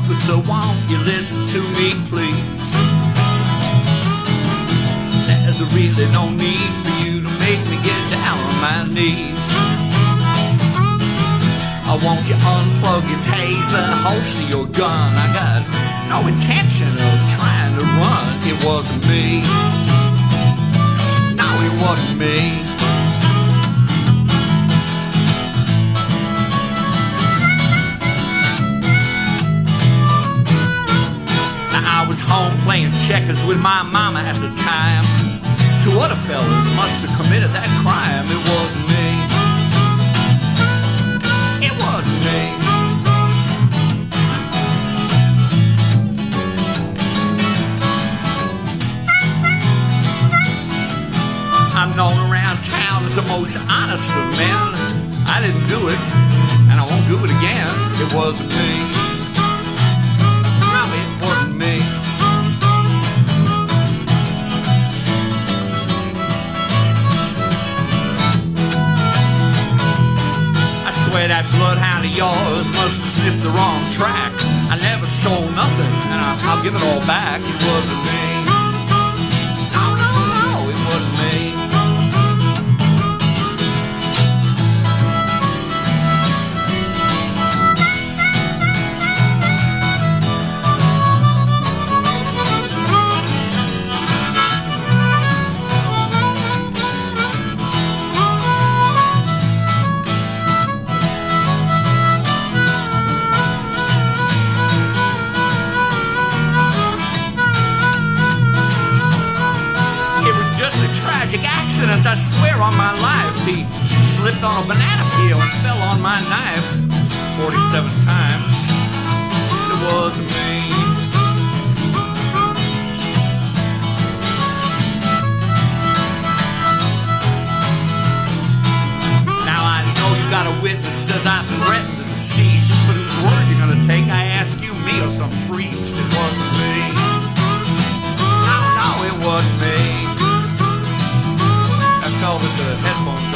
Officer, won't you listen to me, please? There's really no need for you to make me get down on my knees. I want you unplug your taser, holster your gun. I got no intention of trying to run. It wasn't me. No, it wasn't me. Now I was home playing checkers with my mama at the time. Two other fellas must have committed that crime. It wasn't me. It wasn't me. I'm known around town as the most honest of men. I didn't do it, and I won't do it again. It wasn't me. No, it wasn't me. I swear that bloodhound of yours must have sniffed the wrong track. I never stole nothing, and I'll give it all back. It wasn't me. No, no, no, it wasn't me. Accident, I swear on my life. He slipped on a banana peel and fell on my knife 47 times. It wasn't me. Now I know you got a witness says I threatened the deceased, but whose word you gonna take? I ask you, me or some priest? It wasn't me. No, no, it wasn't me. Fell with the headphones